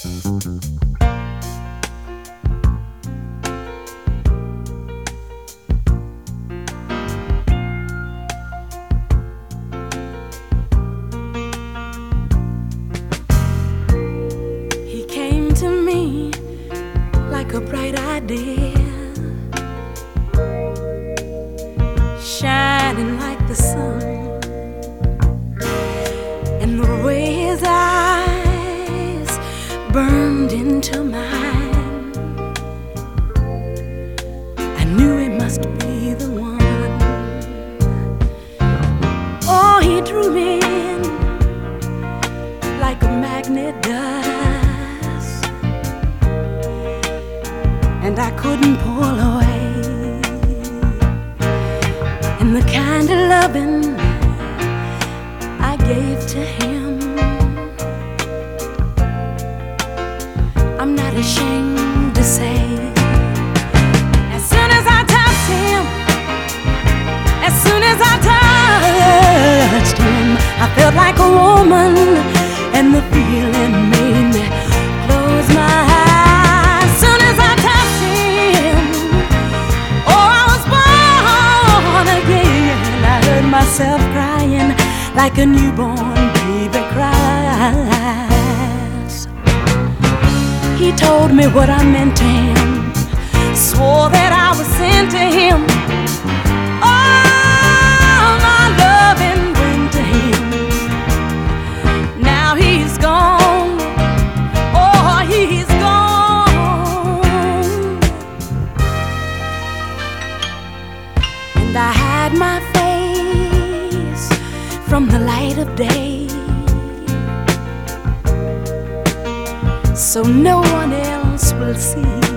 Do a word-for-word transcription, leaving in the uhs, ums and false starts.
He came to me like a bright idea, shining like the sun, and the way his eyes burned into mine, I knew he must be the one. Oh, he drew me in like a magnet does, and I couldn't pull away. And the kind of loving I gave to him, I'm not ashamed to say, as soon as I touched him, as soon as I touched him, I felt like a woman, and the feeling made me close my eyes. As soon as I touched him, oh, I was born again. I heard myself crying like a newborn baby cries. He told me what I meant to him, swore that I was sent to him. All my loving went to him. Now he's gone, oh, he's gone. And I hide my face from the light of day, so no one else will see